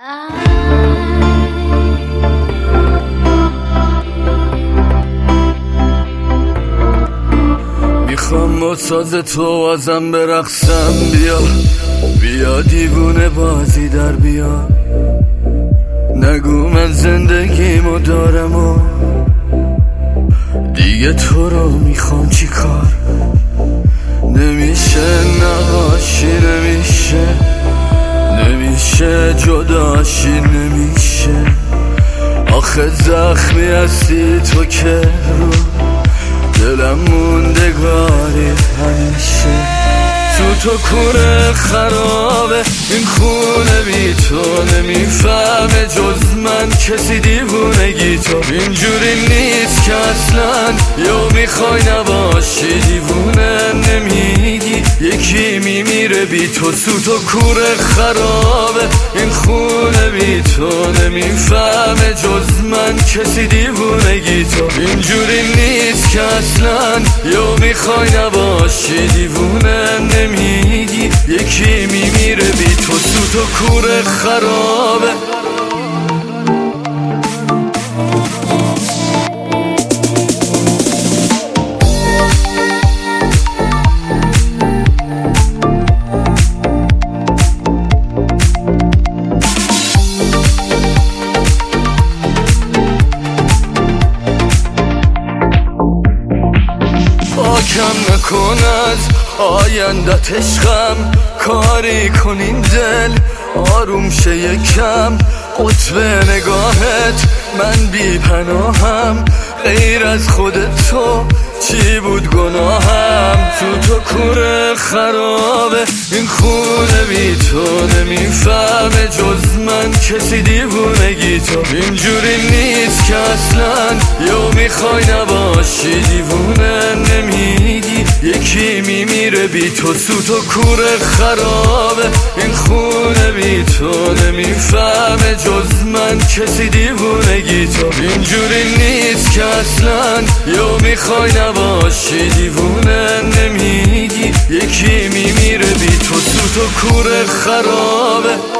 میخوام با ساز تو ازم برقصم، بیا دیوونه بازی در بیا. نگو من زندگیمو دارم و دیگه تو رو میخوام چی کار. نمیشه نباشی، نمیشه جداشی، نمیشه. آخه زخمی هستی تو که رو دلم موندگاری همیشه. تو کوره خرابه این خونه بی تو، نمیفهمه جز من کسی دیوونگی تو. اینجوری نیست که اصلا یا میخوای نباشی دیوونه نمیگی، یکی میمیره بی تو. تو کوره خرابه این خونه بی تو، نمیفهمه جز من کسی دیوونگی تو. اینجوری نیست که اصلا یا میخوای نباشی دیوونه نمیگی، یکی میمیره بی تو. تو کوره خرابه. پاکم نکن از آیندت عشقم، کاری کن این دل آروم شه یکم. قطب نگاهت من بی پناهم، غیر از خودت تو چی بود گناهم. تو کوره خرابه این خونه بی تو، نمیفهمه جز من کسی دیوونگی تو. اینجوری نیست که اصلا یا میخوای نباشی دیوونه نمیگی، یکی میمیره بی تو. تو کوره خرابه این خونه بی تو، نمیفهمه جز من کسی دیوونگی تو. اینجوری نیست که اصلا یا میخوای نباشی دیوونه نمیگی، یکی میمیره بی تو. تو کوره خرابه.